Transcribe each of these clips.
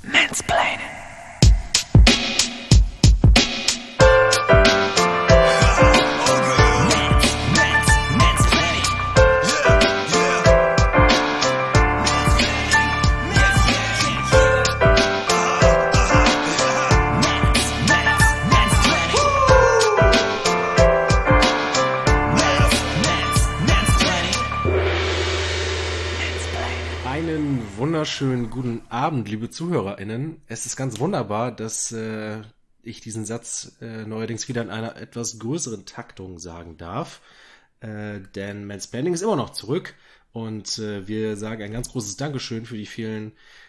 Mansplaining. Wunderschönen guten Abend, liebe ZuhörerInnen. Es ist ganz wunderbar, dass ich diesen Satz neuerdings wieder in einer etwas größeren Taktung sagen darf. Denn Mansplaining ist immer noch zurück und wir sagen ein ganz großes Dankeschön für die vielen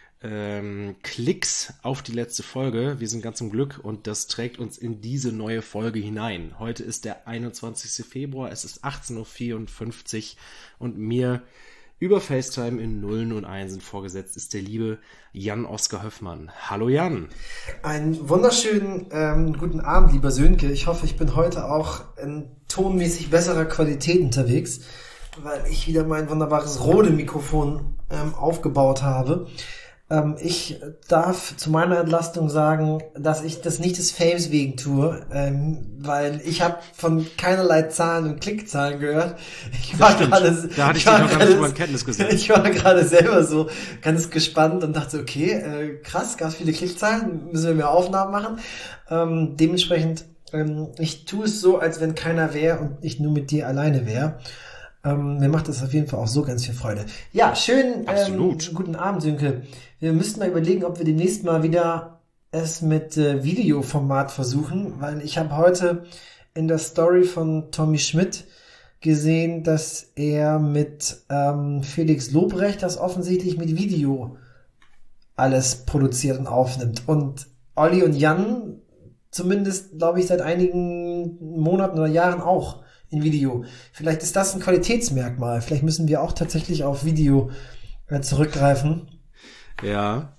Klicks auf die letzte Folge. Wir sind ganz im Glück und das trägt uns in diese neue Folge hinein. Heute ist der 21. Februar, es ist 18.54 Uhr und mir über FaceTime in Nullen und Einsen vorgesetzt ist der liebe Jan-Oskar Höffmann. Hallo Jan. Einen wunderschönen guten Abend, lieber Sönke. Ich hoffe, ich bin heute auch in tonmäßig besserer Qualität unterwegs, weil ich wieder mein wunderbares Rode-Mikrofon aufgebaut habe. Ich darf zu meiner Entlastung sagen, dass ich das nicht des Fames wegen tue, weil ich habe von keinerlei Zahlen und Klickzahlen gehört. Da hatte ich dich noch gar nicht über in Kenntnis gesetzt. Ich war gerade selber so ganz gespannt und dachte, okay, krass, ganz viele Klickzahlen, müssen wir mehr Aufnahmen machen. Dementsprechend, ich tue es so, als wenn keiner wäre und ich nur mit dir alleine wäre. Mir macht das auf jeden Fall auch so ganz viel Freude. Ja, schön, guten Abend, Sönke. Wir müssten mal überlegen, ob wir demnächst mal wieder es mit Videoformat versuchen, weil ich habe heute in der Story von Tommy Schmidt gesehen, dass er mit Felix Lobrecht das offensichtlich mit Video alles produziert und aufnimmt. Und Olli und Jan zumindest, glaube ich, seit einigen Monaten oder Jahren auch in Video. Vielleicht ist das ein Qualitätsmerkmal. Vielleicht müssen wir auch tatsächlich auf Video zurückgreifen. Ja,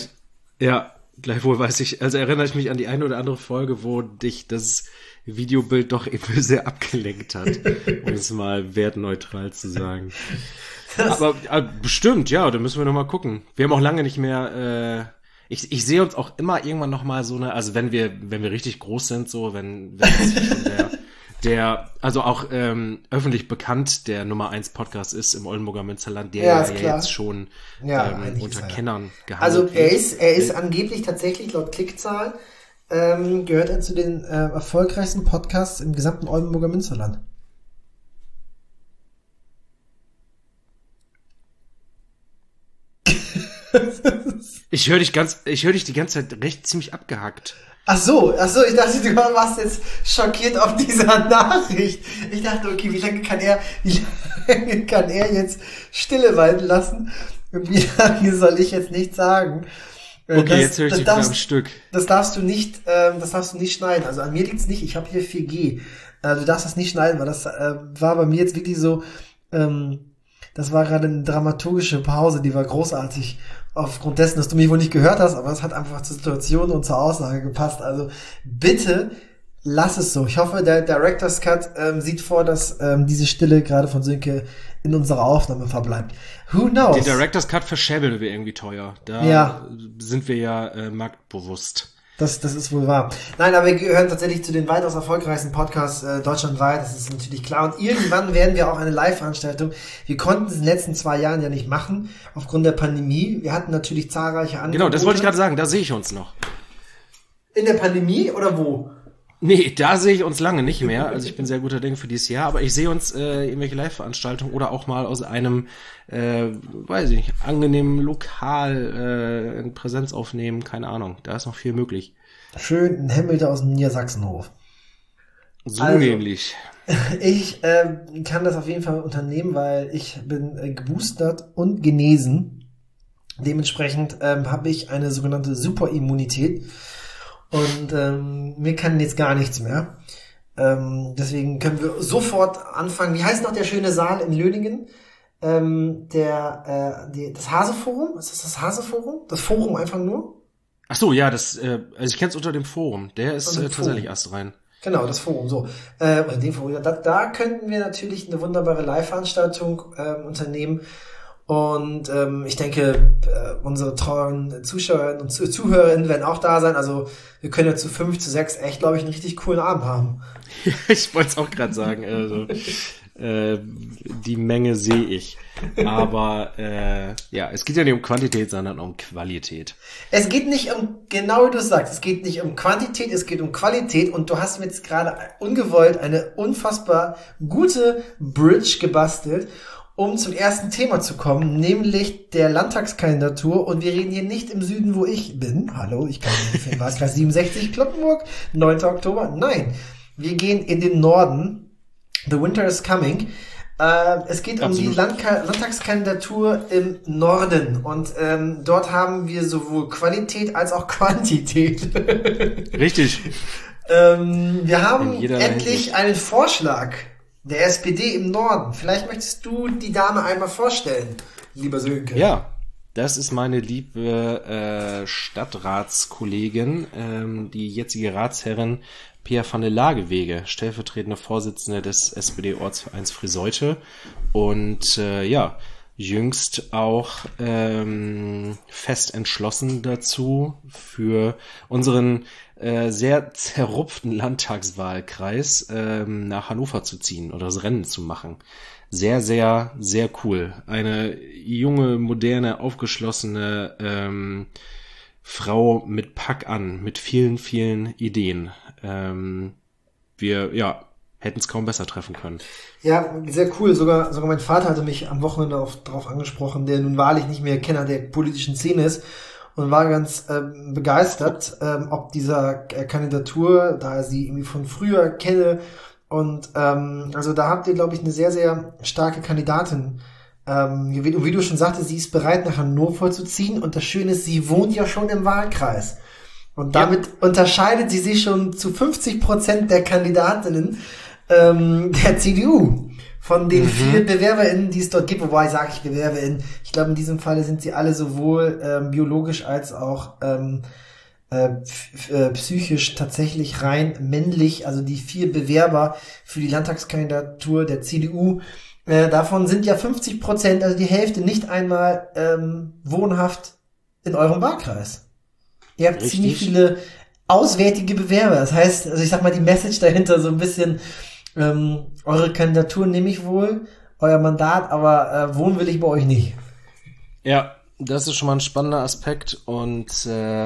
gleichwohl weiß ich, also erinnere ich mich an die eine oder andere Folge, wo dich das Videobild doch eben sehr abgelenkt hat, um es mal wertneutral zu sagen. Aber bestimmt, ja, da müssen wir noch mal gucken. Wir haben auch lange nicht mehr, ich sehe uns auch immer irgendwann noch mal so eine, also wenn wir richtig groß sind, so, wenn das schon der also auch öffentlich bekannt der Nummer 1 Podcast ist im Oldenburger Münsterland, der ja jetzt schon unter Kennern gehandelt wird. Also er ist angeblich tatsächlich laut Klickzahl gehört er zu den erfolgreichsten Podcasts im gesamten Oldenburger Münsterland. Ich höre dich die ganze Zeit ziemlich abgehackt. Ach so, ich dachte, du warst jetzt schockiert auf dieser Nachricht. Ich dachte, okay, wie lange kann er jetzt Stille walten lassen? Und wie lange soll ich jetzt nichts sagen? Okay, jetzt höre ich dich wieder am Stück. Das darfst du nicht schneiden. Also an mir liegt's nicht, ich habe hier 4G. Du darfst das nicht schneiden, weil das war bei mir jetzt wirklich so, das war gerade eine dramaturgische Pause, die war großartig. Aufgrund dessen, dass du mich wohl nicht gehört hast, aber es hat einfach zur Situation und zur Aussage gepasst. Also bitte lass es so. Ich hoffe, der Director's Cut sieht vor, dass diese Stille gerade von Sönke in unserer Aufnahme verbleibt. Who knows? Den Director's Cut verschäbeln wir irgendwie teuer. Da sind wir ja marktbewusst. Das ist wohl wahr. Nein, aber wir gehören tatsächlich zu den weitaus erfolgreichsten Podcasts deutschlandweit, das ist natürlich klar. Und irgendwann werden wir auch eine Live-Veranstaltung. Wir konnten es in den letzten 2 Jahren ja nicht machen, aufgrund der Pandemie. Wir hatten natürlich zahlreiche Angebote. Genau, das wollte ich gerade sagen, da sehe ich uns noch. In der Pandemie oder wo? Nee, da sehe ich uns lange nicht mehr. Also ich bin sehr guter Dinge für dieses Jahr, aber ich sehe uns irgendwelche Live-Veranstaltungen oder auch mal aus einem, weiß ich nicht, angenehmen Lokal in Präsenz aufnehmen, keine Ahnung. Da ist noch viel möglich. Schön in Hemmelte aus dem Niedersachsenhof. So also, nämlich. Ich kann das auf jeden Fall unternehmen, weil ich bin geboostert und genesen. Dementsprechend habe ich eine sogenannte Superimmunität. Und mir kann jetzt gar nichts mehr. Deswegen können wir sofort anfangen. Wie heißt noch der schöne Saal in Löningen? Das Hase-Forum? Ist das Hase-Forum? Das Forum einfach nur? Ach so, ja, also ich kenn's unter dem Forum. Der ist tatsächlich astrein. Genau, das Forum, so. Dem Forum. Da könnten wir natürlich eine wunderbare Live-Veranstaltung unternehmen. Und ich denke, unsere treuen Zuschauerinnen und Zuhörerinnen werden auch da sein. Also wir können ja zu 5, zu 6 echt, glaube ich, einen richtig coolen Abend haben. Ja, ich wollte es auch gerade sagen. Also die Menge sehe ich. Aber ja, es geht ja nicht um Quantität, sondern um Qualität. Es geht nicht um, genau wie du sagst, es geht nicht um Quantität, es geht um Qualität. Und du hast mir jetzt gerade ungewollt eine unfassbar gute Bridge gebastelt, um zum ersten Thema zu kommen, nämlich der Landtagskandidatur. Und wir reden hier nicht im Süden, wo ich bin. Hallo, ich kann nicht im Wahlkreis 67 Cloppenburg, 9. Oktober. Nein, wir gehen in den Norden. The winter is coming. Es geht um die Landtagskandidatur im Norden. Und dort haben wir sowohl Qualität als auch Quantität. Richtig. Wir haben endlich einen Vorschlag der SPD im Norden. Vielleicht möchtest du die Dame einmal vorstellen, lieber Sönke. Ja, das ist meine liebe Stadtratskollegin, die jetzige Ratsherrin Pia van der Lagewege, stellvertretende Vorsitzende des SPD-Ortsvereins Friseute und ja, jüngst auch fest entschlossen dazu, für unseren sehr zerrupften Landtagswahlkreis nach Hannover zu ziehen oder das Rennen zu machen. Sehr, sehr, sehr cool. Eine junge, moderne, aufgeschlossene Frau mit Pack an, mit vielen, vielen Ideen. Wir, ja, hätten es kaum besser treffen können. Ja, sehr cool. Sogar mein Vater hatte mich am Wochenende darauf angesprochen, der nun wahrlich nicht mehr Kenner der politischen Szene ist und war ganz begeistert, ob dieser Kandidatur, da er sie irgendwie von früher kenne. Und also da habt ihr, glaube ich, eine sehr, sehr starke Kandidatin gewählt. Und wie du schon sagtest, sie ist bereit, nach Hannover zu ziehen. Und das Schöne ist, sie wohnt ja schon im Wahlkreis. Und damit unterscheidet sie sich schon zu 50% der Kandidatinnen der CDU. Von den 4 BewerberInnen, die es dort gibt, wobei sage ich BewerberInnen, ich glaube in diesem Falle sind sie alle sowohl biologisch als auch psychisch tatsächlich rein männlich, also die 4 Bewerber für die Landtagskandidatur der CDU. Davon sind ja 50%, also die Hälfte, nicht einmal wohnhaft in eurem Wahlkreis. Ihr habt ziemlich viele auswärtige Bewerber. Das heißt, also ich sag mal, die Message dahinter so ein bisschen, eure Kandidatur nehme ich wohl, euer Mandat, aber wohnen will ich bei euch nicht. Ja, das ist schon mal ein spannender Aspekt und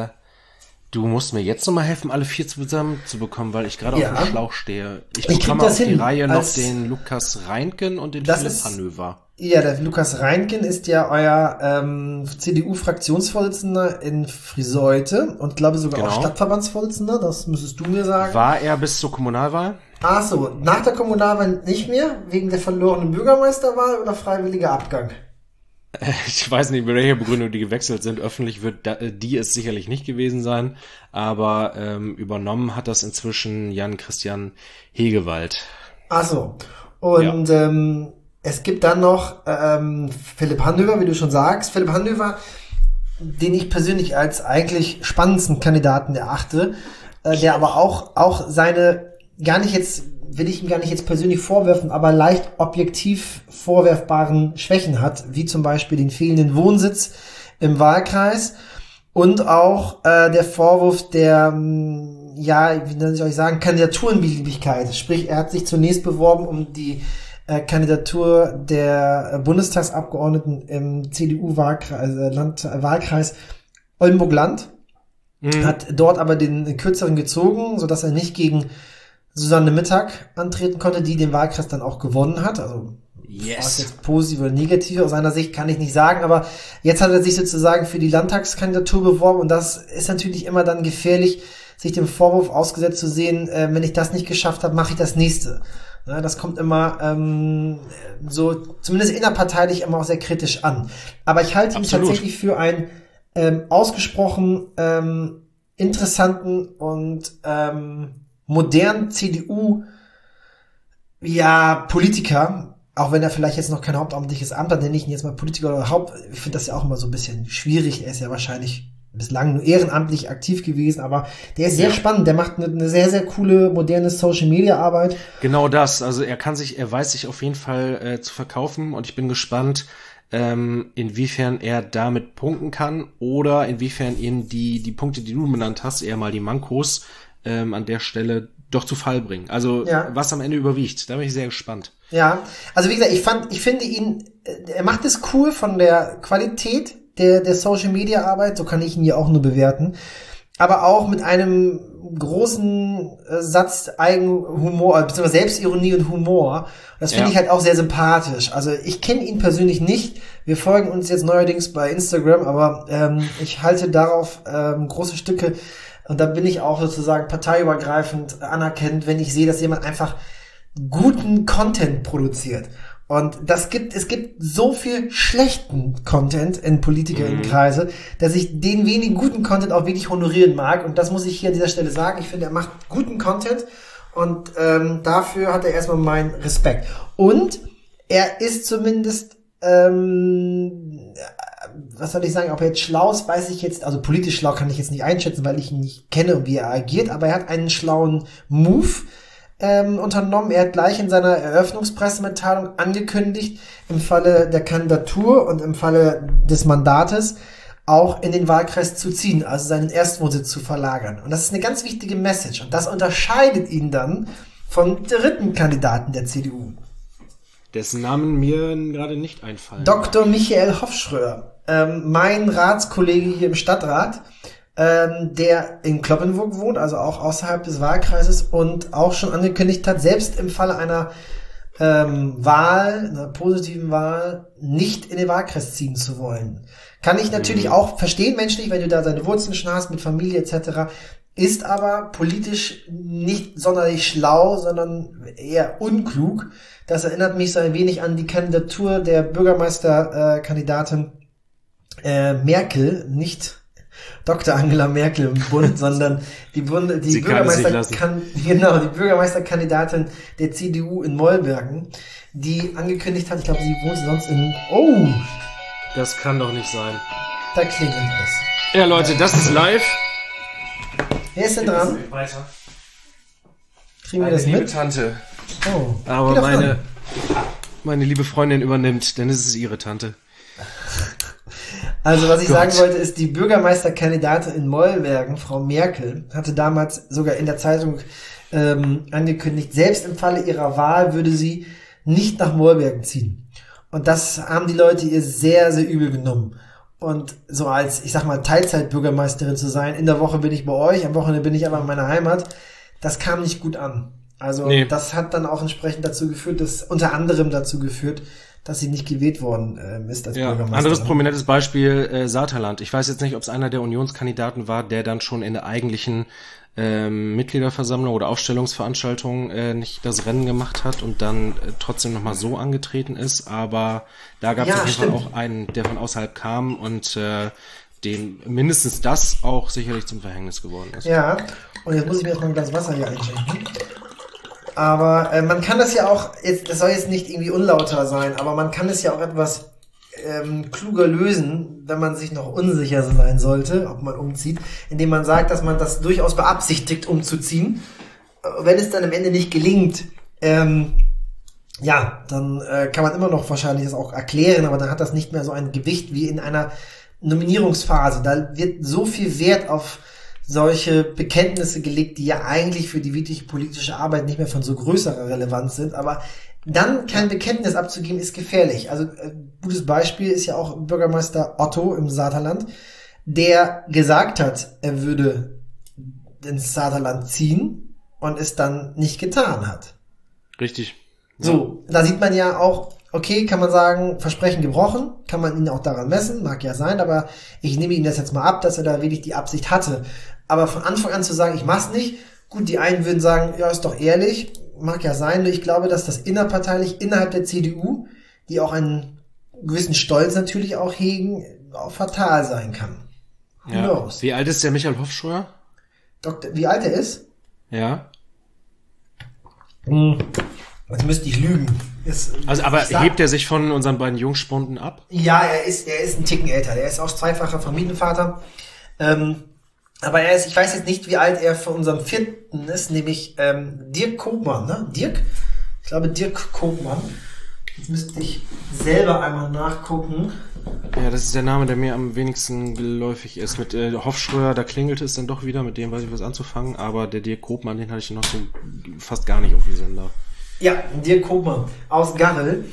du musst mir jetzt noch mal helfen, alle 4 zusammen zu bekommen, weil ich gerade auf dem Schlauch stehe. Ich bekomme auf die Reihe noch den Lukas Reinken und den Philipp Hanöver. Ja, der Lukas Reinken ist ja euer CDU-Fraktionsvorsitzender in Friseute und glaube sogar auch Stadtverbandsvorsitzender, das müsstest du mir sagen. War er bis zur Kommunalwahl? Ach so, nach der Kommunalwahl nicht mehr, wegen der verlorenen Bürgermeisterwahl oder freiwilliger Abgang? Ich weiß nicht, mit welcher Begründung die gewechselt sind. Öffentlich wird die es sicherlich nicht gewesen sein, aber übernommen hat das inzwischen Jan-Christian Hegewald. Ach so, und es gibt dann noch Philipp Hanöver, wie du schon sagst. Philipp Hanöver, den ich persönlich als eigentlich spannendsten Kandidaten erachte, der aber auch seine, will ich ihm gar nicht jetzt persönlich vorwerfen, aber leicht objektiv vorwerfbaren Schwächen hat, wie zum Beispiel den fehlenden Wohnsitz im Wahlkreis und auch der Vorwurf der, wie soll ich sagen, Kandidaturenbeliebigkeit. Sprich, er hat sich zunächst beworben um die Kandidatur der Bundestagsabgeordneten im CDU-Wahlkreis Oldenburg-Land, hat dort aber den kürzeren gezogen, sodass er nicht gegen Susanne Mittag antreten konnte, die den Wahlkreis dann auch gewonnen hat. Also was jetzt positiv oder negativ aus seiner Sicht kann ich nicht sagen, aber jetzt hat er sich sozusagen für die Landtagskandidatur beworben und das ist natürlich immer dann gefährlich, sich dem Vorwurf ausgesetzt zu sehen, wenn ich das nicht geschafft habe, mache ich das nächste. Ja, das kommt immer so, zumindest innerparteilich, immer auch sehr kritisch an. Aber ich halte ihn tatsächlich für einen ausgesprochen interessanten und modernen CDU-Politiker, auch wenn er vielleicht jetzt noch kein hauptamtliches Amt hat, nenne ich ihn jetzt mal Politiker oder ich finde das ja auch immer so ein bisschen schwierig. Er ist ja wahrscheinlich bislang nur ehrenamtlich aktiv gewesen, aber der ist sehr spannend. Der macht eine sehr, sehr coole, moderne Social-Media-Arbeit. Genau das. Also er weiß sich auf jeden Fall zu verkaufen und ich bin gespannt, inwiefern er damit punkten kann oder inwiefern ihn die Punkte, die du benannt hast, eher mal die Mankos an der Stelle doch zu Fall bringen. Also was am Ende überwiegt, da bin ich sehr gespannt. Ja, also wie gesagt, ich finde ihn, er macht es cool von der Qualität der Social Media Arbeit, so kann ich ihn ja auch nur bewerten, aber auch mit einem großen Satz Eigenhumor, beziehungsweise Selbstironie und Humor. Das finde ich halt auch sehr sympathisch. Also ich kenne ihn persönlich nicht. Wir folgen uns jetzt neuerdings bei Instagram, aber ich halte darauf große Stücke. Und da bin ich auch sozusagen parteiübergreifend anerkennend, wenn ich sehe, dass jemand einfach guten Content produziert. Und es gibt so viel schlechten Content in Politikerinnenkreise, dass ich den wenigen guten Content auch wirklich honorieren mag. Und das muss ich hier an dieser Stelle sagen. Ich finde, er macht guten Content und dafür hat er erstmal meinen Respekt. Und er ist zumindest, was soll ich sagen, ob er jetzt schlau ist, weiß ich jetzt, also politisch schlau kann ich jetzt nicht einschätzen, weil ich ihn nicht kenne und wie er agiert, aber er hat einen schlauen Move unternommen. Er hat gleich in seiner Eröffnungspressemitteilung angekündigt, im Falle der Kandidatur und im Falle des Mandates auch in den Wahlkreis zu ziehen, also seinen Erstwohnsitz zu verlagern. Und das ist eine ganz wichtige Message. Und das unterscheidet ihn dann vom dritten Kandidaten der CDU. Dessen Namen mir gerade nicht einfallen. Dr. Michael Hofschröer, mein Ratskollege hier im Stadtrat, der in Cloppenburg wohnt, also auch außerhalb des Wahlkreises und auch schon angekündigt hat, selbst im Falle einer einer positiven Wahl, nicht in den Wahlkreis ziehen zu wollen. Kann ich natürlich auch verstehen, menschlich, wenn du da deine Wurzeln schon hast, mit Familie etc., ist aber politisch nicht sonderlich schlau, sondern eher unklug. Das erinnert mich so ein wenig an die Kandidatur der Bürgermeisterkandidatin Merkel, nicht Dr. Angela Merkel im Bund, sondern die Bürgermeisterkandidatin der CDU in Mollbergen, die angekündigt hat, ich glaube, sie wohnt sonst in... Oh! Das kann doch nicht sein. Da klingelt es. Ja, Leute, das ist live. Wer ist denn dran? Weiter. Kriegen wir das liebe mit? Tante. Oh. Aber meine liebe Freundin übernimmt, denn es ist ihre Tante. Also was ich sagen wollte, ist, die Bürgermeisterkandidatin in Mollbergen, Frau Merkel, hatte damals sogar in der Zeitung angekündigt, selbst im Falle ihrer Wahl würde sie nicht nach Mollbergen ziehen. Und das haben die Leute ihr sehr, sehr übel genommen. Und so als, ich sag mal, Teilzeitbürgermeisterin zu sein, in der Woche bin ich bei euch, am Wochenende bin ich aber in meiner Heimat, das kam nicht gut an. Also das hat dann auch entsprechend unter anderem dazu geführt, dass sie nicht gewählt worden ist als Bürgermeisterin. Anderes prominentes Beispiel, Saterland. Ich weiß jetzt nicht, ob es einer der Unionskandidaten war, der dann schon in der eigentlichen Mitgliederversammlung oder Aufstellungsveranstaltung nicht das Rennen gemacht hat und dann trotzdem nochmal so angetreten ist. Aber da gab es auf jeden Fall auch einen, der von außerhalb kam und dem mindestens das auch sicherlich zum Verhängnis geworden ist. Ja, und jetzt muss ich mir erstmal ein Glas Wasser hier einschenken. Aber man kann das ja auch, das soll jetzt nicht irgendwie unlauter sein, aber man kann es ja auch etwas kluger lösen, wenn man sich noch unsicher sein sollte, ob man umzieht, indem man sagt, dass man das durchaus beabsichtigt, umzuziehen. Wenn es dann am Ende nicht gelingt, dann kann man immer noch wahrscheinlich das auch erklären, aber dann hat das nicht mehr so ein Gewicht wie in einer Nominierungsphase. Da wird so viel Wert auf solche Bekenntnisse gelegt, die ja eigentlich für die wirkliche politische Arbeit nicht mehr von so größerer Relevanz sind, aber dann kein Bekenntnis abzugeben, ist gefährlich. Also gutes Beispiel ist ja auch Bürgermeister Otto im Saterland, der gesagt hat, er würde ins Saterland ziehen und es dann nicht getan hat. Richtig. Ja. So, da sieht man ja auch, okay, kann man sagen, Versprechen gebrochen, kann man ihn auch daran messen, mag ja sein, aber ich nehme ihm das jetzt mal ab, dass er da wirklich die Absicht hatte. Aber von Anfang an zu sagen, ich mach's nicht, gut, die einen würden sagen, ja, ist doch ehrlich, mag ja sein, nur ich glaube, dass das innerparteilich innerhalb der CDU, die auch einen gewissen Stolz natürlich auch hegen, auch fatal sein kann. Who knows? Wie alt ist der Michael Hofschröer? Wie alt er ist? Ja. Jetzt müsste ich lügen. Aber hebt er sich von unseren beiden Jungspunden ab? Ja, er ist ein Ticken älter. Der ist auch zweifacher Familienvater. Aber ich weiß jetzt nicht, wie alt er von unserem vierten ist, nämlich Dirk Kopmann, ne? Dirk? Ich glaube, Dirk Kopmann. Jetzt müsste ich selber einmal nachgucken. Ja, das ist der Name, der mir am wenigsten geläufig ist. Mit Hofschröer, da klingelte es dann doch wieder, mit dem weiß ich was anzufangen, aber der Dirk Koopmann, den hatte ich noch so fast gar nicht auf dem Sender. Ja, Dirk Koopmann aus Garrel,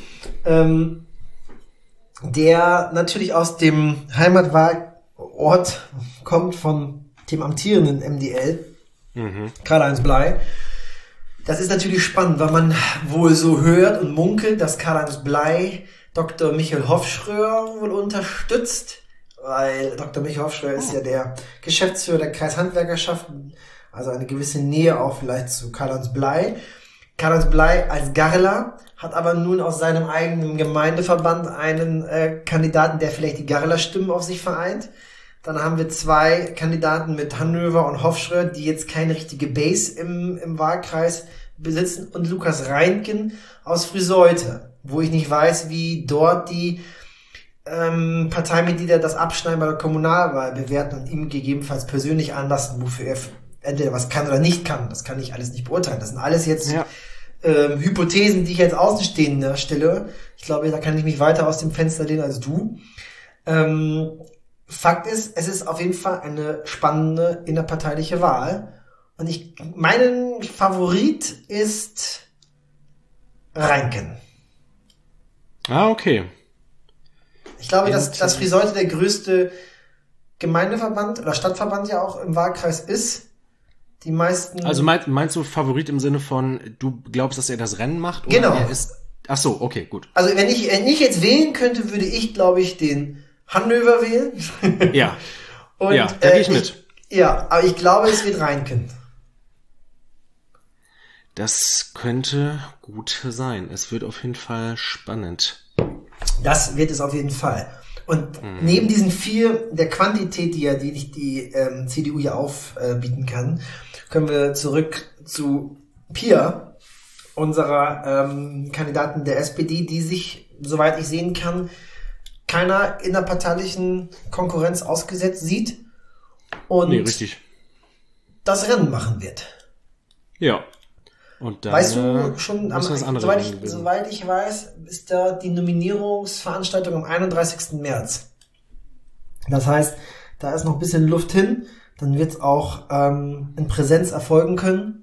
der natürlich aus dem Heimatwahlort kommt von dem amtierenden MDL, Karl-Heinz Bley. Das ist natürlich spannend, weil man wohl so hört und munkelt, dass Karl-Heinz Bley Dr. Michael Hofschröer wohl unterstützt, weil Dr. Michael Hofschröer ist ja der Geschäftsführer der Kreishandwerkerschaft, also eine gewisse Nähe auch vielleicht zu Karl-Heinz Bley. Karl-Heinz Bley als Garreler hat aber nun aus seinem eigenen Gemeindeverband einen Kandidaten, der vielleicht die Garreler Stimmen auf sich vereint. Dann haben wir 2 Kandidaten mit Hannover und Hofschröer, die jetzt keine richtige Base im Wahlkreis besitzen, und Lukas Reinken aus Friseute, wo ich nicht weiß, wie dort die Parteimitglieder das Abschneiden bei der Kommunalwahl bewerten und ihm gegebenenfalls persönlich anlassen, wofür er entweder was kann oder nicht kann. Das kann ich alles nicht beurteilen. Das sind alles jetzt Hypothesen, die ich als Außenstehender stelle. Ich glaube, da kann ich mich weiter aus dem Fenster lehnen als du. Fakt ist, es ist auf jeden Fall eine spannende innerparteiliche Wahl. Und mein Favorit ist Reinken. Ah, okay. Ich glaube, dass Friseute der größte Gemeindeverband oder Stadtverband ja auch im Wahlkreis ist. Die meisten. Also meinst du Favorit im Sinne von, du glaubst, dass er das Rennen macht? Oder genau. Er ist, ach so, okay, gut. Also wenn ich jetzt wählen könnte, würde ich, glaube ich, den Hannover wählen. Ja. Und, ja, da gehe ich mit. Ja, aber ich glaube, es wird Reinken. Das könnte gut sein. Es wird auf jeden Fall spannend. Das wird es auf jeden Fall. Und neben diesen 4 der Quantität, die CDU hier aufbieten kann, können wir zurück zu Pia, unserer Kandidatin der SPD, die sich, soweit ich sehen kann, keiner innerparteilichen Konkurrenz ausgesetzt sieht und richtig. das Rennen machen wird. Ja. Und dann, weißt du schon, soweit ich weiß, ist da die Nominierungsveranstaltung am 31. März. Das heißt, da ist noch ein bisschen Luft hin, dann wird es auch in Präsenz erfolgen können.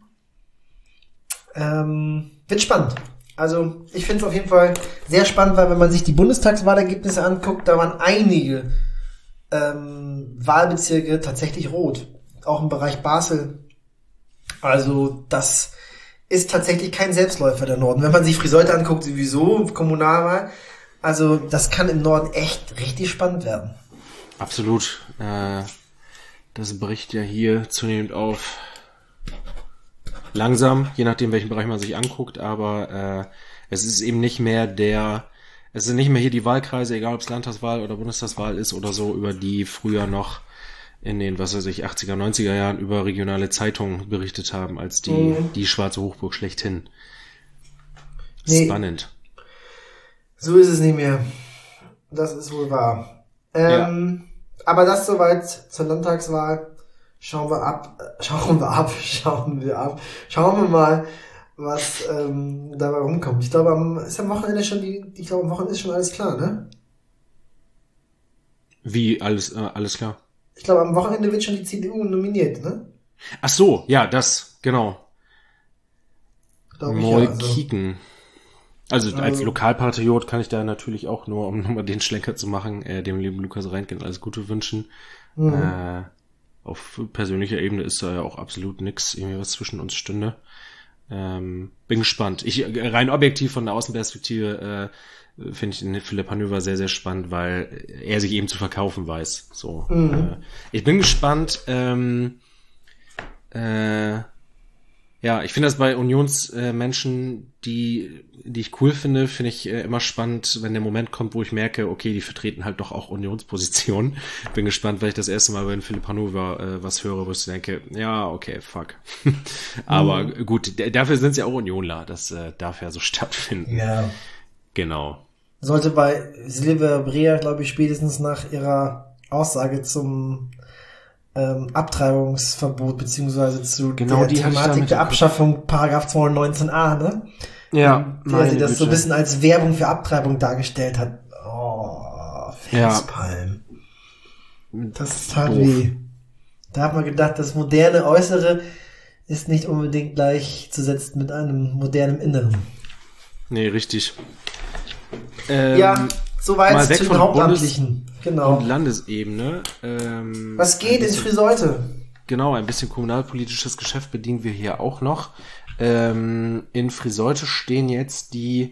Wird spannend. Also ich finde es auf jeden Fall sehr spannend, weil wenn man sich die Bundestagswahlergebnisse anguckt, da waren einige Wahlbezirke tatsächlich rot. Auch im Bereich Basel. Also das ist tatsächlich kein Selbstläufer der Norden. Wenn man sich Friseute anguckt, sowieso, Kommunalwahl. Also das kann im Norden echt richtig spannend werden. Absolut. Das bricht ja hier zunehmend auf. Langsam, je nachdem, welchen Bereich man sich anguckt, aber es ist eben nicht mehr es sind nicht mehr hier die Wahlkreise, egal ob es Landtagswahl oder Bundestagswahl ist oder so, über die früher noch in den, 80er, 90er Jahren über regionale Zeitungen berichtet haben, als die schwarze Hochburg schlechthin. Nee, spannend. So ist es nicht mehr. Das ist wohl wahr. Aber das soweit zur Landtagswahl. Schauen wir mal, was dabei rumkommt. Ich glaube, am Wochenende ist schon alles klar, ne? Wie alles klar? Ich glaube, am Wochenende wird schon die CDU nominiert, ne? Ach so, ja, das, genau. Mal also. kicken. Also als Lokalpatriot kann ich da natürlich auch nur, um nochmal den Schlenker zu machen, dem lieben Lukas Reinken alles Gute wünschen. Auf persönlicher Ebene ist da ja auch absolut nix, irgendwie was zwischen uns stünde. Bin gespannt. Rein objektiv von der Außenperspektive finde ich den Philipp Hannover sehr, sehr spannend, weil er sich eben zu verkaufen weiß. So. Ich bin gespannt. Ja, ich finde das bei Unionsmenschen, die ich cool finde ich immer spannend, wenn der Moment kommt, wo ich merke, okay, die vertreten halt doch auch Unionspositionen. Bin gespannt, weil ich das erste Mal bei Philipp Hannover was höre, wo ich denke, ja, okay, fuck. Aber gut, dafür sind sie ja auch Unionler. Das darf ja so stattfinden. Ja. Genau. Sollte bei Silvia Brea, glaube ich, spätestens nach ihrer Aussage zum Abtreibungsverbot beziehungsweise zu der Thematik der Abschaffung Paragraph 219a, ne? Ja, der sie das so ein bisschen als Werbung für Abtreibung dargestellt hat. Oh, Facepalm. Ja. Das tat weh. Da hat man gedacht, das moderne Äußere ist nicht unbedingt gleichzusetzen mit einem modernen Inneren. Nee, richtig. Soweit zu den Hauptamtlichen. Genau. Und Landesebene. Was geht in Friseute? Genau, ein bisschen kommunalpolitisches Geschäft bedienen wir hier auch noch. In Friseute stehen jetzt die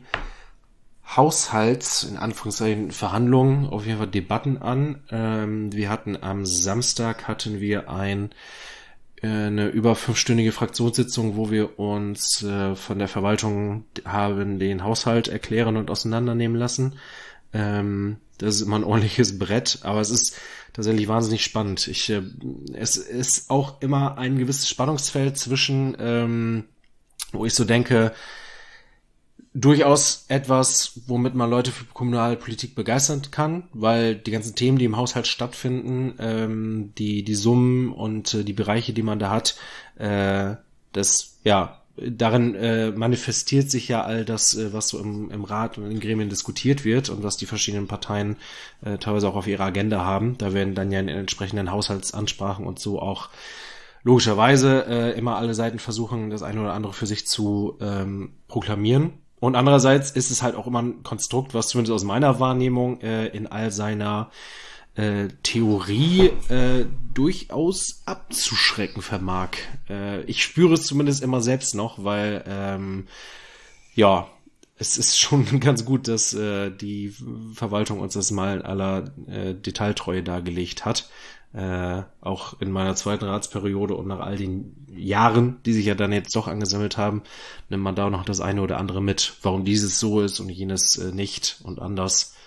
in Anführungszeichen, Verhandlungen, auf jeden Fall Debatten an. Wir hatten am Samstag eine über 5-stündige Fraktionssitzung, wo wir uns von der Verwaltung haben den Haushalt erklären und auseinandernehmen lassen. Das ist immer ein ordentliches Brett, aber es ist tatsächlich wahnsinnig spannend. Es ist auch immer ein gewisses Spannungsfeld zwischen, wo ich so denke, durchaus etwas, womit man Leute für Kommunalpolitik begeistern kann, weil die ganzen Themen, die im Haushalt stattfinden, die Summen und die Bereiche, die man da hat, darin manifestiert sich ja all das, was so im Rat und in den Gremien diskutiert wird und was die verschiedenen Parteien teilweise auch auf ihrer Agenda haben. Da werden dann ja in entsprechenden Haushaltsansprachen und so auch logischerweise immer alle Seiten versuchen, das eine oder andere für sich zu proklamieren. Und andererseits ist es halt auch immer ein Konstrukt, was zumindest aus meiner Wahrnehmung in all seiner Theorie durchaus abzuschrecken vermag. Ich spüre es zumindest immer selbst noch, weil es ist schon ganz gut, dass die Verwaltung uns das mal in aller Detailtreue dargelegt hat. Auch in meiner zweiten Ratsperiode und nach all den Jahren, die sich ja dann jetzt doch angesammelt haben, nimmt man da noch das eine oder andere mit, warum dieses so ist und jenes nicht und anders.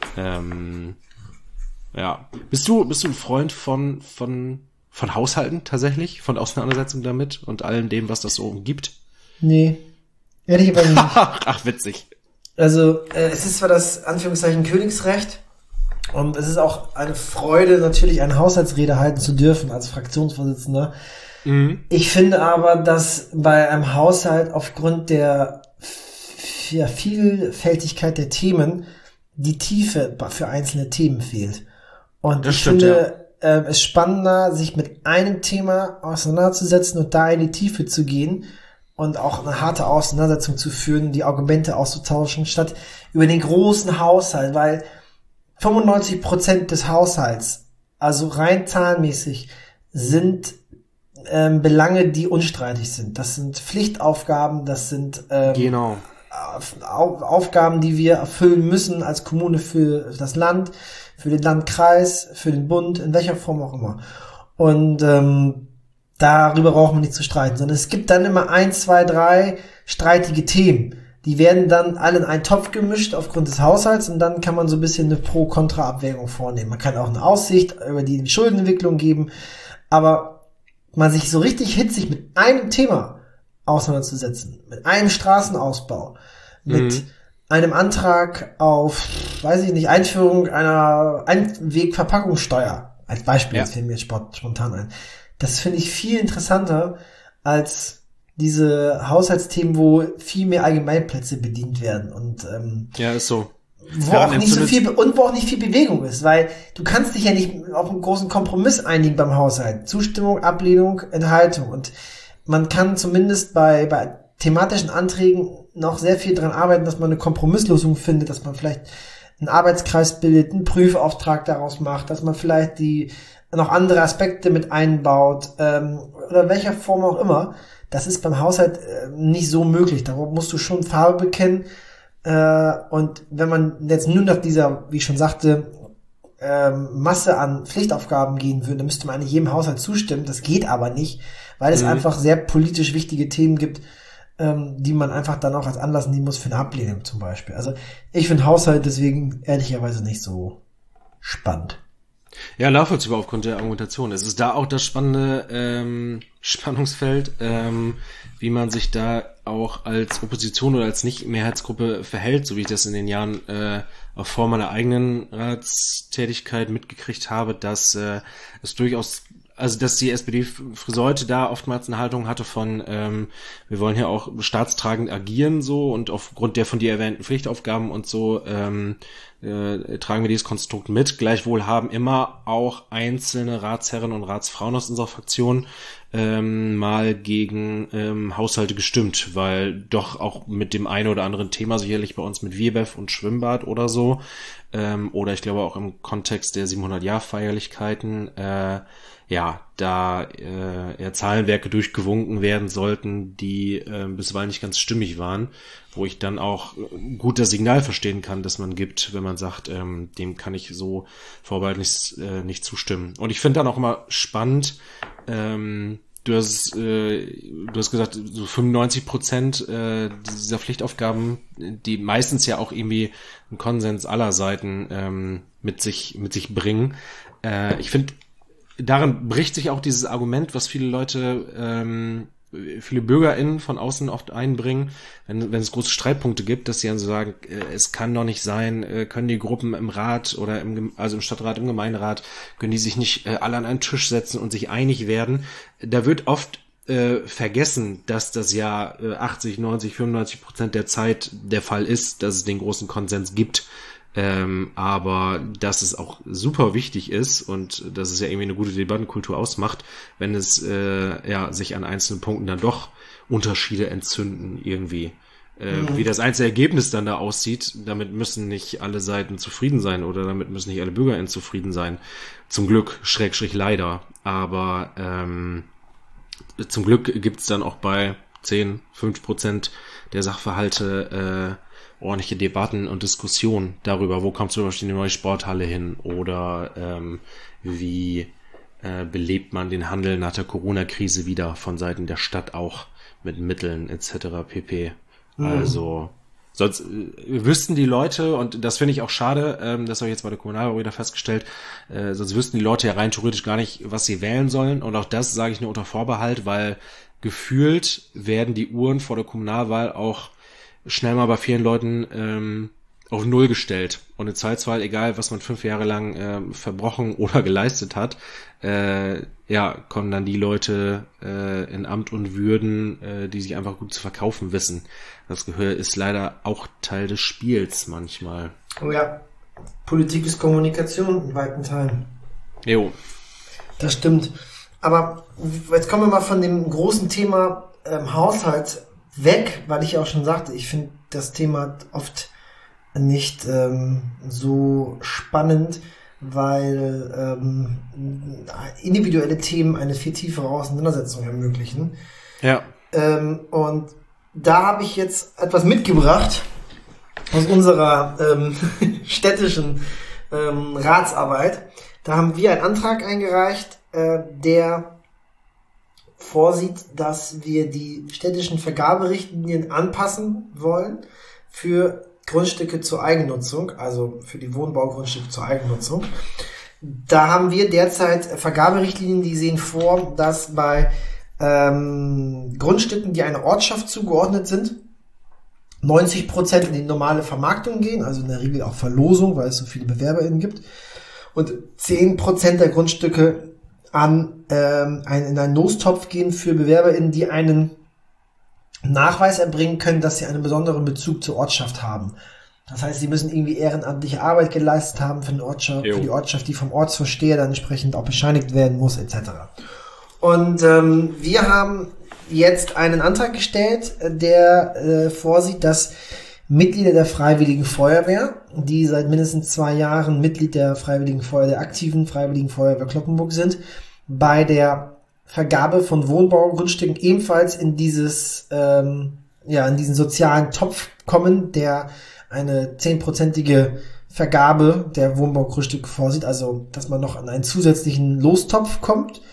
Bist du ein Freund von Haushalten tatsächlich, von Auseinandersetzung damit und allem dem, was das so gibt? Nee, ehrlicherweise nicht. Ach, witzig. Also, es ist zwar das Anführungszeichen Königsrecht, und es ist auch eine Freude, natürlich eine Haushaltsrede halten zu dürfen als Fraktionsvorsitzender. Mhm. Ich finde aber, dass bei einem Haushalt aufgrund der Vielfältigkeit der Themen die Tiefe für einzelne Themen fehlt. Und ich finde es spannender, sich mit einem Thema auseinanderzusetzen und da in die Tiefe zu gehen und auch eine harte Auseinandersetzung zu führen, die Argumente auszutauschen, statt über den großen Haushalt, weil 95% des Haushalts, also rein zahlenmäßig, sind Belange, die unstreitig sind. Das sind Pflichtaufgaben, das sind Aufgaben, die wir erfüllen müssen als Kommune für das Land, für den Landkreis, für den Bund, in welcher Form auch immer. Und darüber braucht man nicht zu streiten, sondern es gibt dann immer 1, 2, 3 streitige Themen. Die werden dann alle in einen Topf gemischt aufgrund des Haushalts und dann kann man so ein bisschen eine Pro-Kontra-Abwägung vornehmen. Man kann auch eine Aussicht über die Schuldenentwicklung geben, aber man sich so richtig hitzig mit einem Thema auseinanderzusetzen, mit einem Straßenausbau, mit einem Antrag auf, Einführung einer Einwegverpackungssteuer, als Beispiel, das fällt mir jetzt spontan ein. Das finde ich viel interessanter als diese Haushaltsthemen, wo viel mehr Allgemeinplätze bedient werden und ist so. Wo auch nicht viel Bewegung ist, weil du kannst dich ja nicht auf einen großen Kompromiss einigen beim Haushalt. Zustimmung, Ablehnung, Enthaltung. Und man kann zumindest bei thematischen Anträgen noch sehr viel dran arbeiten, dass man eine Kompromisslösung findet, dass man vielleicht einen Arbeitskreis bildet, einen Prüfauftrag daraus macht, dass man vielleicht noch andere Aspekte mit einbaut, oder welcher Form auch immer. Das ist beim Haushalt nicht so möglich. Da musst du schon Farbe bekennen. Und wenn man jetzt nur nach dieser, wie ich schon sagte, Masse an Pflichtaufgaben gehen würde, dann müsste man eigentlich jedem Haushalt zustimmen. Das geht aber nicht, weil es einfach sehr politisch wichtige Themen gibt, die man einfach dann auch als Anlass nehmen muss für eine Ablehnung zum Beispiel. Also ich finde Haushalt deswegen ehrlicherweise nicht so spannend. Ja, nachvollziehbar aufgrund der Argumentation. Es ist da auch das Spannende, Spannungsfeld, wie man sich da auch als Opposition oder als Nicht-Mehrheitsgruppe verhält, so wie ich das in den Jahren auch vor meiner eigenen Ratstätigkeit mitgekriegt habe, dass es durchaus, also dass die SPD-Friseute da oftmals eine Haltung hatte von wir wollen hier auch staatstragend agieren so und aufgrund der von dir erwähnten Pflichtaufgaben und so tragen wir dieses Konstrukt mit. Gleichwohl haben immer auch einzelne Ratsherren und Ratsfrauen aus unserer Fraktion mal gegen Haushalte gestimmt, weil doch auch mit dem einen oder anderen Thema, sicherlich bei uns mit WBEF und Schwimmbad oder so, oder ich glaube auch im Kontext der 700-Jahr-Feierlichkeiten, da Zahlenwerke durchgewunken werden sollten, die bisweilen nicht ganz stimmig waren, wo ich dann auch gut das Signal verstehen kann, das man gibt, wenn man sagt, dem kann ich so vorbehaltlich nicht zustimmen. Und ich finde dann auch immer spannend, du hast gesagt, so 95% dieser Pflichtaufgaben, die meistens ja auch irgendwie einen Konsens aller Seiten mit sich bringen. Ich finde, daran bricht sich auch dieses Argument, was viele Leute, viele BürgerInnen von außen oft einbringen, wenn es große Streitpunkte gibt, dass sie dann so sagen, es kann doch nicht sein, können die Gruppen im Rat oder im Stadtrat, im Gemeinderat, können die sich nicht alle an einen Tisch setzen und sich einig werden. Da wird oft vergessen, dass das ja 80, 90, 95% der Zeit der Fall ist, dass es den großen Konsens gibt. Aber dass es auch super wichtig ist und dass es ja irgendwie eine gute Debattenkultur ausmacht, wenn es sich an einzelnen Punkten dann doch Unterschiede entzünden irgendwie. Wie das einzelne Ergebnis dann da aussieht, damit müssen nicht alle Seiten zufrieden sein oder damit müssen nicht alle BürgerInnen zufrieden sein. Zum Glück, / leider. Aber zum Glück gibt's dann auch bei 5% der Sachverhalte ordentliche Debatten und Diskussionen darüber, wo kommt zum Beispiel die neue Sporthalle hin oder wie belebt man den Handel nach der Corona-Krise wieder von Seiten der Stadt auch mit Mitteln etc. pp. Also sonst wüssten die Leute, und das finde ich auch schade, das habe ich jetzt bei der Kommunalwahl wieder festgestellt, sonst wüssten die Leute ja rein theoretisch gar nicht, was sie wählen sollen, und auch das sage ich nur unter Vorbehalt, weil gefühlt werden die Uhren vor der Kommunalwahl auch schnell mal bei vielen Leuten auf Null gestellt. Und im Zweifelsfall, egal was man 5 Jahre lang verbrochen oder geleistet hat, kommen dann die Leute in Amt und Würden, die sich einfach gut zu verkaufen wissen. Das Gehör ist leider auch Teil des Spiels manchmal. Oh ja, Politik ist Kommunikation in weiten Teilen. Jo. Das stimmt. Aber jetzt kommen wir mal von dem großen Thema Haushalt weg, weil ich ja auch schon sagte, ich finde das Thema oft nicht so spannend, weil individuelle Themen eine viel tiefere Auseinandersetzung ermöglichen. Ja. Und da habe ich jetzt etwas mitgebracht aus unserer städtischen Ratsarbeit. Da haben wir einen Antrag eingereicht, der vorsieht, dass wir die städtischen Vergaberichtlinien anpassen wollen für Grundstücke zur Eigennutzung, also für die Wohnbaugrundstücke zur Eigennutzung. Da haben wir derzeit Vergaberichtlinien, die sehen vor, dass bei Grundstücken, die einer Ortschaft zugeordnet sind, 90% in die normale Vermarktung gehen, also in der Regel auch Verlosung, weil es so viele BewerberInnen gibt, und 10% der Grundstücke in einen Lostopf gehen für BewerberInnen, die einen Nachweis erbringen können, dass sie einen besonderen Bezug zur Ortschaft haben. Das heißt, sie müssen irgendwie ehrenamtliche Arbeit geleistet haben für die Ortschaft, die vom Ortsvorsteher dann entsprechend auch bescheinigt werden muss, etc. Und wir haben jetzt einen Antrag gestellt, der vorsieht, dass Mitglieder der Freiwilligen Feuerwehr, die seit mindestens 2 Jahren Mitglied der der aktiven Freiwilligen Feuerwehr Cloppenburg sind, bei der Vergabe von Wohnbaugrundstücken ebenfalls in diesen sozialen Topf kommen, der eine 10%ige Vergabe der Wohnbaugrundstücke vorsieht, also dass man noch an einen zusätzlichen Lostopf kommt,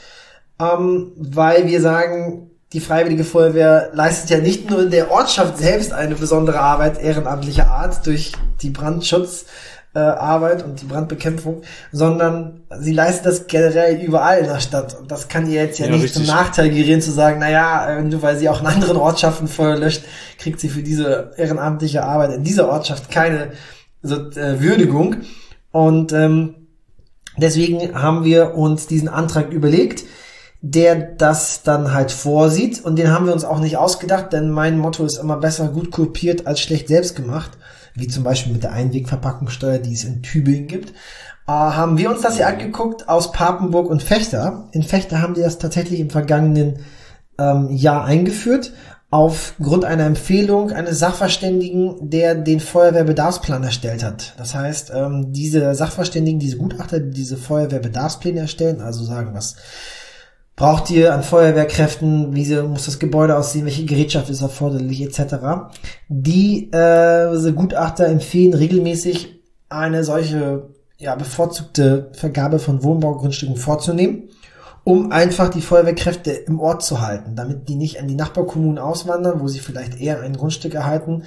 weil wir sagen, die Freiwillige Feuerwehr leistet ja nicht nur in der Ortschaft selbst eine besondere Arbeit ehrenamtlicher Art durch die Brandschutz, Arbeit und die Brandbekämpfung, sondern sie leistet das generell überall in der Stadt. Und das kann ihr jetzt ja nicht zum Nachteil gerieren, zu sagen, naja, nur weil sie auch in anderen Ortschaften Feuer löscht, kriegt sie für diese ehrenamtliche Arbeit in dieser Ortschaft keine Würdigung. Und deswegen haben wir uns diesen Antrag überlegt, der das dann halt vorsieht, und den haben wir uns auch nicht ausgedacht, denn mein Motto ist immer: besser gut kopiert als schlecht selbst gemacht, wie zum Beispiel mit der Einwegverpackungssteuer, die es in Tübingen gibt. Haben wir uns das hier angeguckt aus Papenburg und Vechta. In Vechta haben die das tatsächlich im vergangenen Jahr eingeführt, aufgrund einer Empfehlung eines Sachverständigen, der den Feuerwehrbedarfsplan erstellt hat. Das heißt, diese Sachverständigen, diese Gutachter, die diese Feuerwehrbedarfspläne erstellen, also sagen, was braucht ihr an Feuerwehrkräften, wie muss das Gebäude aussehen, welche Gerätschaft ist erforderlich, etc. Diese Gutachter empfehlen regelmäßig, eine solche bevorzugte Vergabe von Wohnbaugrundstücken vorzunehmen, um einfach die Feuerwehrkräfte im Ort zu halten, damit die nicht an die Nachbarkommunen auswandern, wo sie vielleicht eher ein Grundstück erhalten.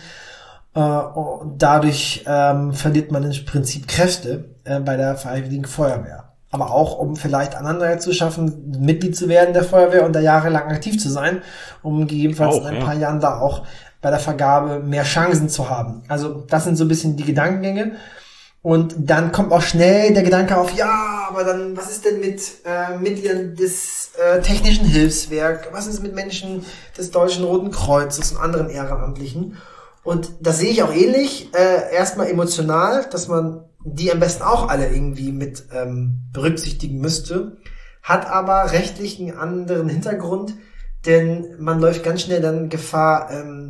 Dadurch verliert man im Prinzip Kräfte bei der Freiwilligen Feuerwehr. Aber auch, um vielleicht einen Anreiz zu schaffen, Mitglied zu werden der Feuerwehr und da jahrelang aktiv zu sein, um gegebenenfalls in ein paar Jahren da auch bei der Vergabe mehr Chancen zu haben. Also das sind so ein bisschen die Gedankengänge. Und dann kommt auch schnell der Gedanke auf, ja, aber dann, was ist denn mit Mitgliedern des Technischen Hilfswerk? Was ist mit Menschen des Deutschen Roten Kreuzes und anderen Ehrenamtlichen? Und das sehe ich auch ähnlich. Erstmal emotional, dass man die am besten auch alle irgendwie mit berücksichtigen müsste, hat aber rechtlich einen anderen Hintergrund, denn man läuft ganz schnell dann Gefahr,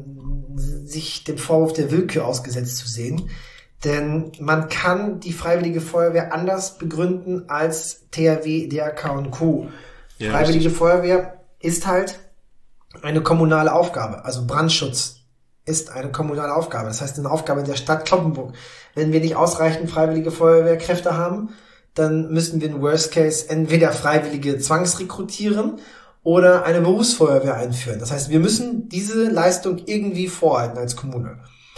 sich dem Vorwurf der Willkür ausgesetzt zu sehen, denn man kann die Freiwillige Feuerwehr anders begründen als THW, DRK und Co. Ja, Freiwillige Feuerwehr ist halt eine kommunale Aufgabe, also Brandschutz ist eine kommunale Aufgabe, das heißt eine Aufgabe der Stadt Cloppenburg. Wenn wir nicht ausreichend Freiwillige Feuerwehrkräfte haben, dann müssen wir in Worst Case entweder Freiwillige zwangsrekrutieren oder eine Berufsfeuerwehr einführen. Das heißt, wir müssen diese Leistung irgendwie vorhalten als Kommune.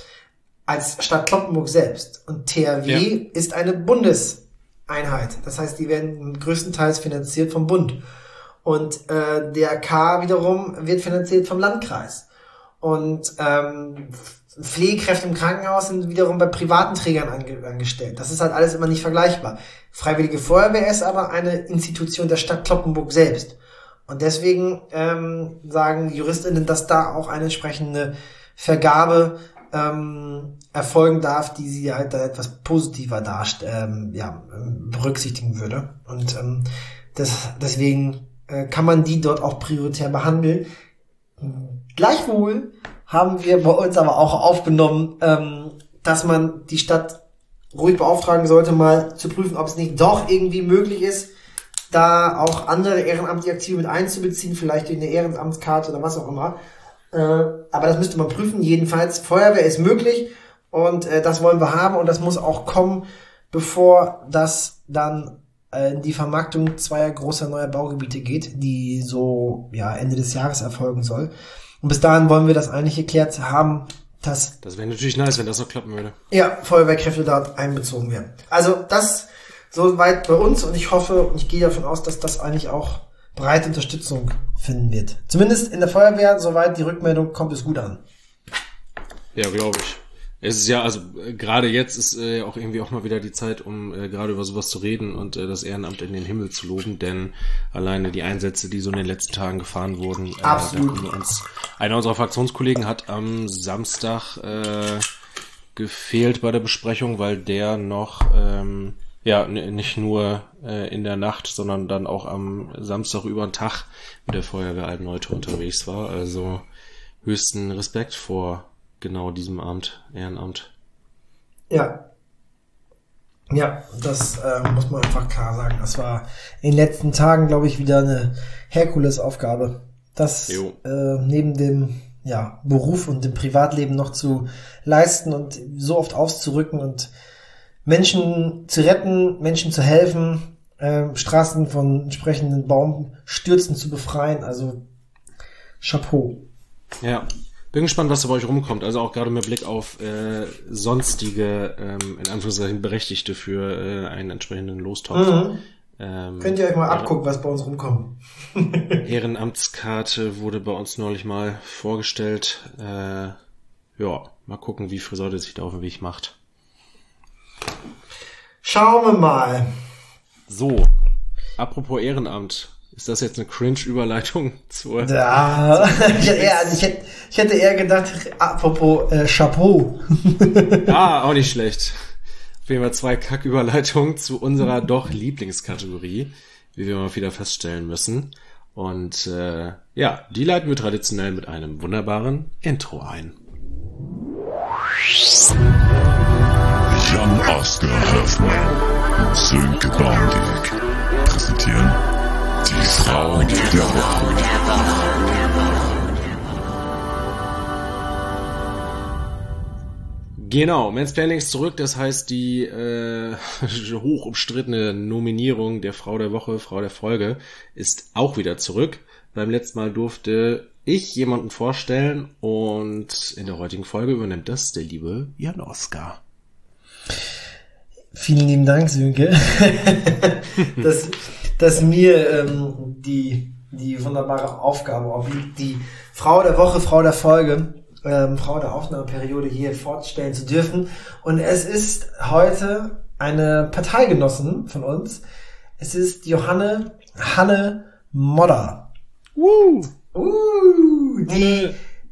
Als Stadt Cloppenburg selbst. Und THW ist eine Bundeseinheit. Das heißt, die werden größtenteils finanziert vom Bund. Und DRK wiederum wird finanziert vom Landkreis. Und Pflegekräfte im Krankenhaus sind wiederum bei privaten Trägern angestellt. Das ist halt alles immer nicht vergleichbar. Freiwillige Feuerwehr ist aber eine Institution der Stadt Cloppenburg selbst. Und deswegen sagen JuristInnen, dass da auch eine entsprechende Vergabe erfolgen darf, die sie halt da etwas positiver berücksichtigen würde. Und deswegen kann man die dort auch prioritär behandeln. Gleichwohl haben wir bei uns aber auch aufgenommen, dass man die Stadt ruhig beauftragen sollte, mal zu prüfen, ob es nicht doch irgendwie möglich ist, da auch andere ehrenamtliche Aktive mit einzubeziehen, vielleicht in eine Ehrenamtskarte oder was auch immer. Aber das müsste man prüfen. Jedenfalls, Feuerwehr ist möglich und das wollen wir haben und das muss auch kommen, bevor das dann in die Vermarktung zweier großer neuer Baugebiete geht, die so Ende des Jahres erfolgen soll. Und bis dahin wollen wir das eigentlich geklärt haben, dass... Das wäre natürlich nice, wenn das noch klappen würde. Ja, Feuerwehrkräfte dort einbezogen werden. Also das soweit bei uns und ich hoffe und ich gehe davon aus, dass das eigentlich auch breite Unterstützung finden wird. Zumindest in der Feuerwehr, soweit die Rückmeldung kommt, es gut an. Ja, glaube ich. Es ist ja, also gerade jetzt ist auch irgendwie auch mal wieder die Zeit, um gerade über sowas zu reden und das Ehrenamt in den Himmel zu loben, denn alleine die Einsätze, die so in den letzten Tagen gefahren wurden, absolut. Einer unserer Fraktionskollegen hat am Samstag gefehlt bei der Besprechung, weil der noch nicht nur in der Nacht, sondern dann auch am Samstag über den Tag mit der Feuerwehr Altenleute unterwegs war. Also höchsten Respekt vor genau diesem Ehrenamt. Ja. Ja, das muss man einfach klar sagen. Das war in den letzten Tagen, glaube ich, wieder eine Herkulesaufgabe. Das neben dem Beruf und dem Privatleben noch zu leisten und so oft auszurücken und Menschen zu retten, Menschen zu helfen, Straßen von entsprechenden Baumstürzen zu befreien. Also Chapeau. Ja, Bin gespannt, was da bei euch rumkommt. Also auch gerade mit Blick auf sonstige, in Anführungszeichen Berechtigte für einen entsprechenden Lostopf. Könnt ihr euch mal abgucken, was bei uns rumkommt. Ehrenamtskarte wurde bei uns neulich mal vorgestellt. Mal gucken, wie Friseute sich da auf den Weg macht. Schauen wir mal. So, apropos Ehrenamt. Ist das jetzt eine Cringe-Überleitung zur... Ja, ich hätte eher gedacht, apropos Chapeau. Auch nicht schlecht. Auf jeden Fall 2 Kack-Überleitungen zu unserer doch Lieblingskategorie, wie wir mal wieder feststellen müssen. Und die leiten wir traditionell mit einem wunderbaren Intro ein. Jan Oskar Hoffmann und Sönke Baumdick präsentieren die Frauen der Woche. Genau, Mansplaining ist zurück, das heißt die hoch umstrittene Nominierung der Frau der Woche, Frau der Folge ist auch wieder zurück. Beim letzten Mal durfte ich jemanden vorstellen und in der heutigen Folge übernimmt das der liebe Jan Oskar. Vielen lieben Dank, Sönke, dass mir die wunderbare Aufgabe obliegt, die Frau der Woche, Frau der Folge, Frau der Aufnahmeperiode hier vorstellen zu dürfen. Und es ist heute eine Parteigenossin von uns. Es ist Hanne Modder. Die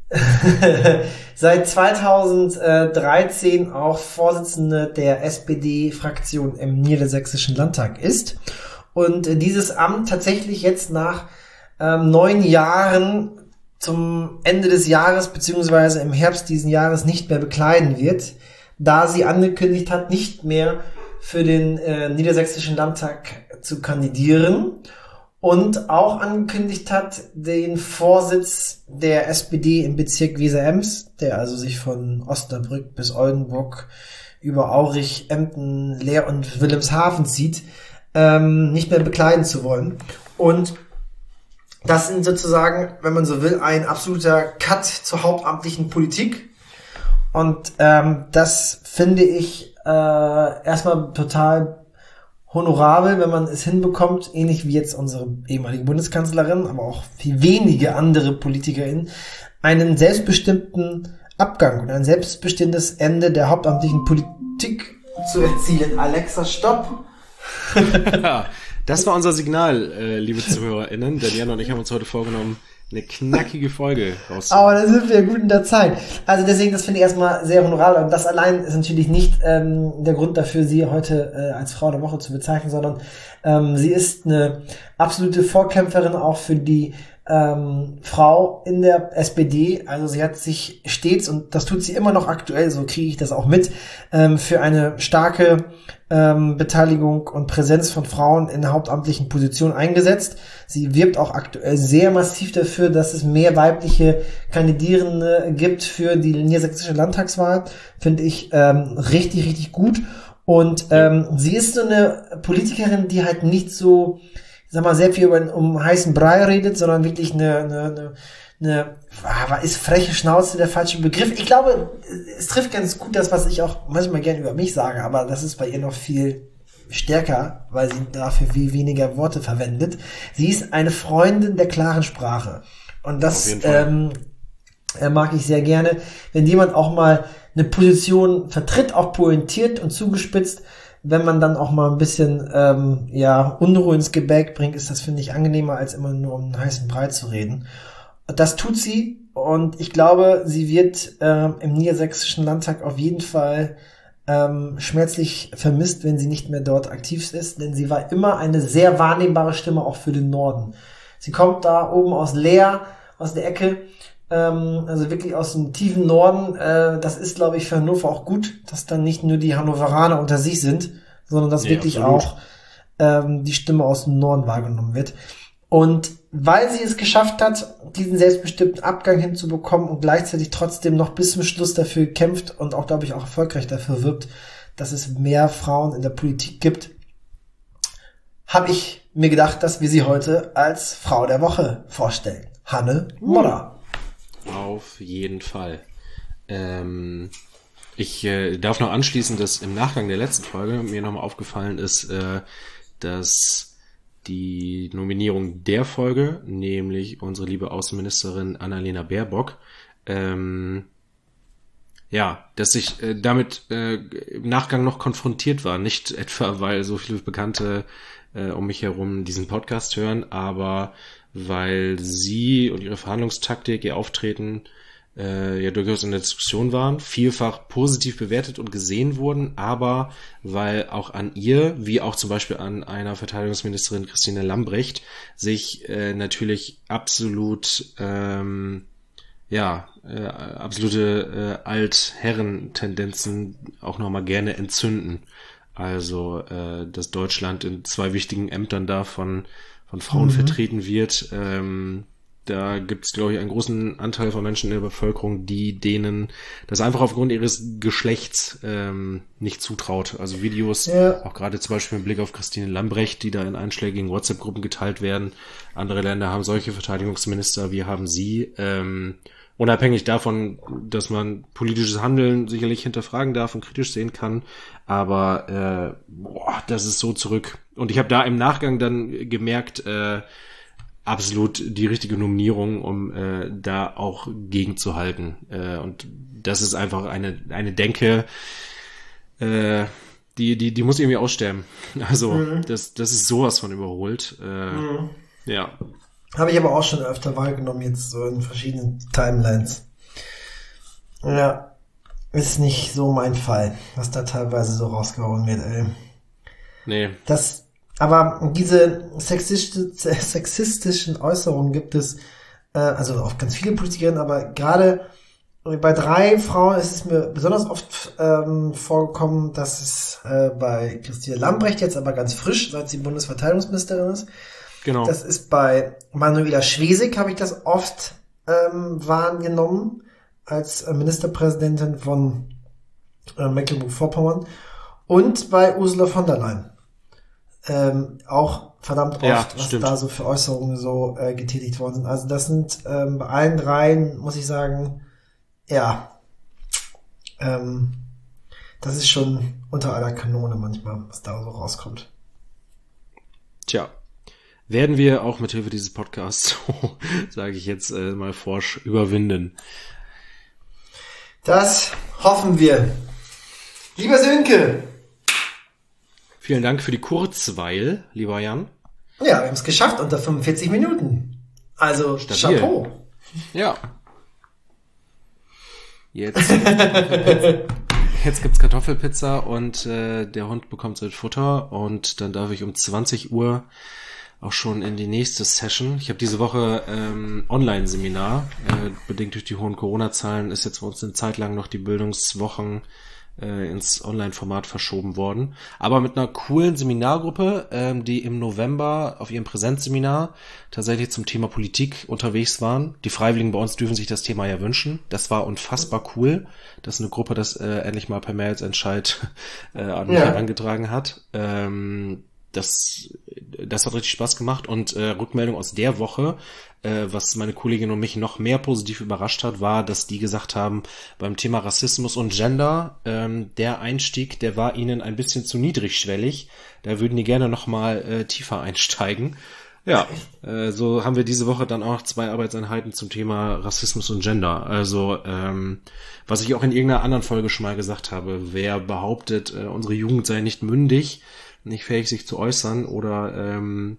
seit 2013 auch Vorsitzende der SPD-Fraktion im Niedersächsischen Landtag ist und dieses Amt tatsächlich jetzt nach 9 Jahren zum Ende des Jahres beziehungsweise im Herbst diesen Jahres nicht mehr bekleiden wird, da sie angekündigt hat, nicht mehr für den Niedersächsischen Landtag zu kandidieren. Und auch angekündigt hat, den Vorsitz der SPD im Bezirk Weser-Ems, der also sich von Osnabrück bis Oldenburg über Aurich, Emden, Leer und Wilhelmshaven zieht, nicht mehr bekleiden zu wollen. Und das sind sozusagen, wenn man so will, ein absoluter Cut zur hauptamtlichen Politik. Und das finde ich erstmal total honorabel, wenn man es hinbekommt, ähnlich wie jetzt unsere ehemalige Bundeskanzlerin, aber auch wie wenige andere PolitikerInnen, einen selbstbestimmten Abgang und ein selbstbestimmtes Ende der hauptamtlichen Politik zu erzielen. Alexa, stopp! Das war unser Signal, liebe ZuhörerInnen, denn Jan und ich haben uns heute vorgenommen, eine knackige Folge rauszuholen. Aber da sind wir gut in der Zeit. Also deswegen, das finde ich erstmal sehr honorabel. Und das allein ist natürlich nicht der Grund dafür, sie heute als Frau der Woche zu bezeichnen, sondern sie ist eine absolute Vorkämpferin auch für die Frau in der SPD. Also sie hat sich stets, und das tut sie immer noch aktuell, so kriege ich das auch mit, für eine starke Beteiligung und Präsenz von Frauen in hauptamtlichen Positionen eingesetzt. Sie wirbt auch aktuell sehr massiv dafür, dass es mehr weibliche Kandidierende gibt für die niedersächsische Landtagswahl. Finde ich richtig, richtig gut. Und sie ist so eine Politikerin, die halt nicht so, sag mal, sehr viel um heißen Brei redet, sondern wirklich ist freche Schnauze der falsche Begriff. Ich glaube, es trifft ganz gut das, was ich auch manchmal gerne über mich sage, aber das ist bei ihr noch viel stärker, weil sie dafür viel weniger Worte verwendet. Sie ist eine Freundin der klaren Sprache. Und das mag ich sehr gerne, wenn jemand auch mal eine Position vertritt, auch pointiert und zugespitzt. Wenn man dann auch mal ein bisschen Unruhe ins Gebäck bringt, ist das, finde ich, angenehmer, als immer nur um einen heißen Brei zu reden. Das tut sie, und ich glaube, sie wird im Niedersächsischen Landtag auf jeden Fall schmerzlich vermisst, wenn sie nicht mehr dort aktiv ist, denn sie war immer eine sehr wahrnehmbare Stimme auch für den Norden. Sie kommt da oben aus Leer, aus der Ecke, also wirklich aus dem tiefen Norden. Das ist, glaube ich, für Hannover auch gut, dass dann nicht nur die Hannoveraner unter sich sind, sondern dass wirklich absolut auch die Stimme aus dem Norden wahrgenommen wird. Und weil sie es geschafft hat, diesen selbstbestimmten Abgang hinzubekommen und gleichzeitig trotzdem noch bis zum Schluss dafür kämpft und auch, glaube ich, auch erfolgreich dafür wirbt, dass es mehr Frauen in der Politik gibt, habe ich mir gedacht, dass wir sie heute als Frau der Woche vorstellen. Hanne Modder. auf jeden Fall. Ich darf noch anschließen, dass im Nachgang der letzten Folge mir nochmal aufgefallen ist, dass die Nominierung der Folge, nämlich unsere liebe Außenministerin Annalena Baerbock, dass ich damit im Nachgang noch konfrontiert war. Nicht etwa, weil so viele Bekannte um mich herum diesen Podcast hören, aber weil sie und ihre Verhandlungstaktik, ihr Auftreten durchaus in der Diskussion waren, vielfach positiv bewertet und gesehen wurden, aber weil auch an ihr, wie auch zum Beispiel an einer Verteidigungsministerin Christine Lambrecht, sich natürlich absolute Altherren-Tendenzen auch nochmal gerne entzünden. Also, dass Deutschland in 2 wichtigen Ämtern da von Frauen vertreten wird, da gibt es, glaube ich, einen großen Anteil von Menschen in der Bevölkerung, denen das einfach aufgrund ihres Geschlechts nicht zutraut. Also Videos, auch gerade zum Beispiel mit Blick auf Christine Lambrecht, die da in einschlägigen WhatsApp-Gruppen geteilt werden. Andere Länder haben solche Verteidigungsminister, wir haben sie. Unabhängig davon, dass man politisches Handeln sicherlich hinterfragen darf und kritisch sehen kann, aber das ist so zurück. Und ich habe da im Nachgang dann gemerkt, absolut die richtige Nominierung, um da auch gegenzuhalten. Und das ist einfach eine Denke, die muss irgendwie aussterben. Also das ist sowas von überholt. Ja. Habe ich aber auch schon öfter wahrgenommen, jetzt so in verschiedenen Timelines. Ja, ist nicht so mein Fall, was da teilweise so rausgehauen wird, ey. Nee. Aber diese sexistischen Äußerungen gibt es, also auf ganz viele Politikerinnen, aber gerade bei 3 Frauen ist es mir besonders oft vorgekommen, dass es bei Christine Lambrecht jetzt aber ganz frisch, seit sie Bundesverteidigungsministerin ist. Genau. Das ist bei Manuela Schwesig, habe ich das oft wahrgenommen, als Ministerpräsidentin von Mecklenburg-Vorpommern. Und bei Ursula von der Leyen. Auch verdammt oft, was da so für Äußerungen so getätigt worden sind. Also das sind bei allen 3, muss ich sagen, das ist schon unter aller Kanone manchmal, was da so rauskommt. Tja. Werden wir auch mit Hilfe dieses Podcasts, so sage ich jetzt mal forsch, überwinden. Das hoffen wir. Lieber Sönke. Vielen Dank für die Kurzweil, lieber Jan. Ja, wir haben es geschafft unter 45 Minuten. Also, stabil. Chapeau. Ja. Jetzt gibt's Kartoffelpizza und der Hund bekommt sein Futter und dann darf ich um 20 Uhr auch schon in die nächste Session. Ich habe diese Woche Online-Seminar. Bedingt durch die hohen Corona-Zahlen ist jetzt bei uns eine Zeit lang noch die Bildungswochen ins Online-Format verschoben worden. Aber mit einer coolen Seminargruppe, die im November auf ihrem Präsenzseminar tatsächlich zum Thema Politik unterwegs waren. Die Freiwilligen bei uns dürfen sich das Thema ja wünschen. Das war unfassbar cool, dass eine Gruppe das endlich mal per Mailsentscheid an mich herangetragen hat. Das hat richtig Spaß gemacht und Rückmeldung aus der Woche, was meine Kollegin und mich noch mehr positiv überrascht hat, war, dass die gesagt haben, beim Thema Rassismus und Gender, der Einstieg, der war ihnen ein bisschen zu niedrigschwellig. Da würden die gerne noch mal tiefer einsteigen. Ja, so haben wir diese Woche dann auch 2 Arbeitseinheiten zum Thema Rassismus und Gender. Also, was ich auch in irgendeiner anderen Folge schon mal gesagt habe, wer behauptet, unsere Jugend sei nicht mündig, nicht fähig, sich zu äußern oder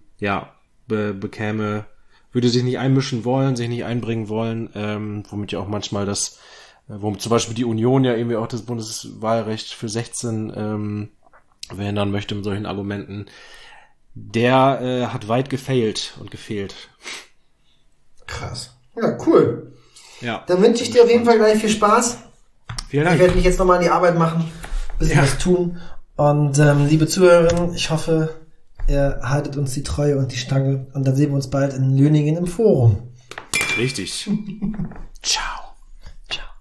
würde sich nicht einmischen wollen, sich nicht einbringen wollen, womit ja auch manchmal womit zum Beispiel die Union ja irgendwie auch das Bundeswahlrecht für 16 verhindern möchte mit solchen Argumenten, der hat weit gefailt und gefehlt. Krass. Ja, cool. Ja. Dann wünsche ich dir auf jeden Fall gleich viel Spaß. Vielen Dank. Ich werde mich jetzt nochmal an die Arbeit machen, ein bisschen was tun. Und liebe Zuhörerinnen, ich hoffe, ihr haltet uns die Treue und die Stange. Und dann sehen wir uns bald in Löningen im Forum. Richtig. Ciao.